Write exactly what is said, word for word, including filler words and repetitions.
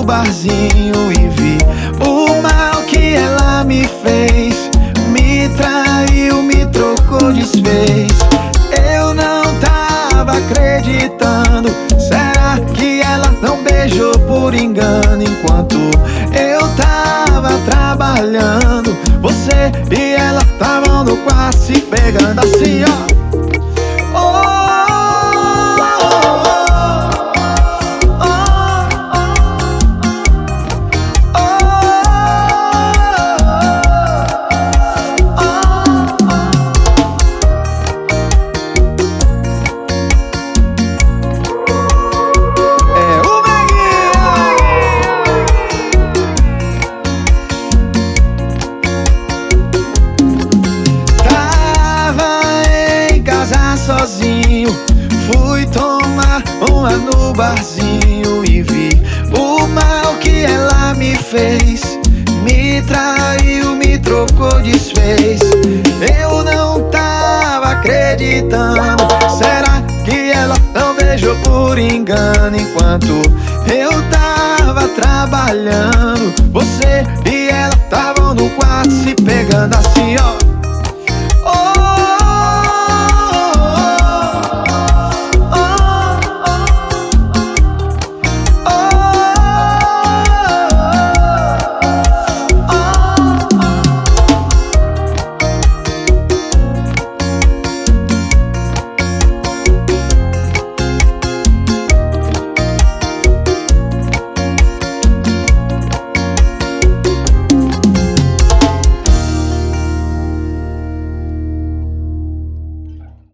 barzinho e vi o mal que ela me fez. Me traiu, me trocou, desfez. Eu não tava acreditando. Será que ela não beijou por engano? Enquanto eu tava trabalhando, você e ela tavam no quarto se pegando assim, ó. Sozinho, fui tomar uma no barzinho e vi o mal que ela me fez. Me traiu, me trocou, desfez. Eu não tava acreditando. Será que ela não beijou por engano? Enquanto eu tava trabalhando, você e ela tavam no quarto se pegando assim, ó.